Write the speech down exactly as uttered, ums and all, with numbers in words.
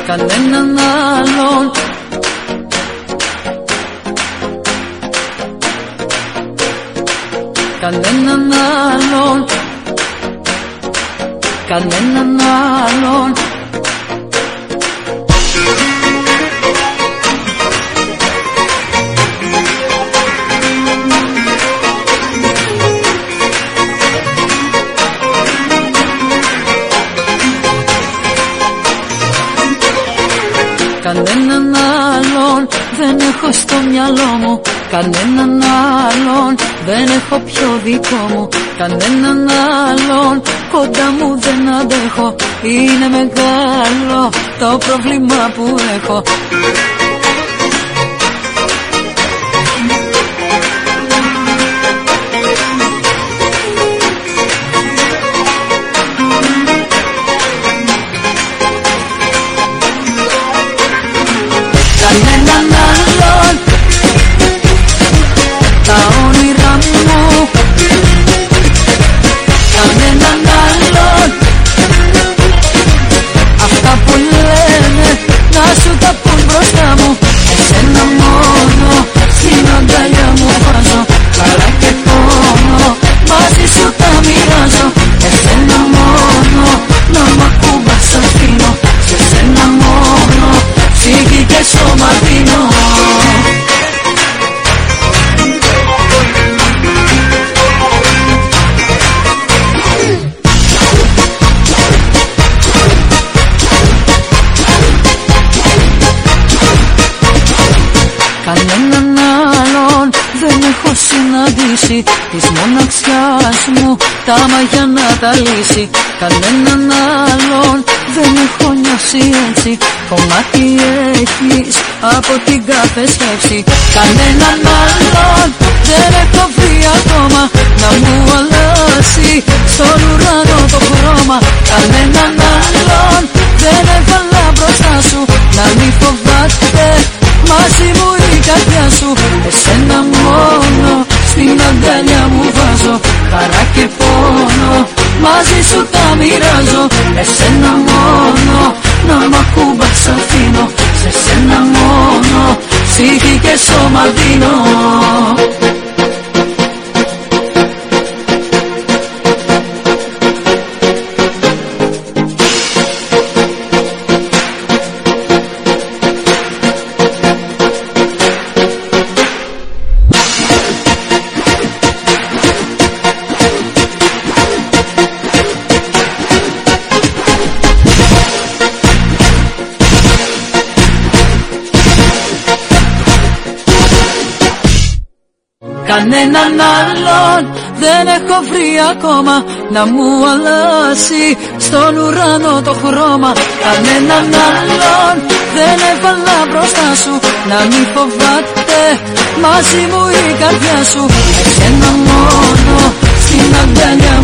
κανέναν άλλον. Κανέναν άλλον, κανέναν άλλον. Κανέναν άλλον δεν έχω στο μυαλό μου, κανέναν άλλον δεν έχω πιο δικό μου, κανέναν άλλον κοντά μου δεν αντέχω. Είναι μεγάλο το πρόβλημα που έχω. Κανέναν άλλον, τα όνειρά μου, κανέναν άλλον, αυτά που λένε να σου τα πουν μπροστά μου. Εσένα μόνο στην αγκαλιά μου βάζω, χαρά και πόνο μαζί σου τα μοιράζω. Εσένα μόνο να μ' ακουμπάς αφήνω, σε σένα μόνο ψυχή και σώμα δίνω. Κανέναν άλλον δεν έχω συναντήσει, της μοναξιάς μου τα μαγιά να τα λύσει. Κανέναν άλλον δεν έχω νιώσει έτσι, κομμάτι έχεις από την κάθε σκέψη. Κανέναν άλλον δεν έχω βρει ακόμα να μου αλλάξει στον ουρανό το χρώμα. Κανέναν άλλον δεν έβαλα μπροστά σου να μη φοβάται μαζί μου η καρδιά σου. Εσένα μόνο στην αγκαλιά μου βάζω, χαρά και πόνο μαζί σου τα μοιράζω. Εσένα μόνο να μ' ακουμπάς αφήνω, σε σένα μόνο ψυχή και σώμα δίνω. Κανέναν άλλον δεν έχω βρει ακόμα να μου αλλάξει στον ουρανό το χρώμα. Κανέναν άλλον δεν έβαλα μπροστά σου να μη φοβάται μαζί μου η καρδιά σου. Εσένα μόνο στην αγκαλιά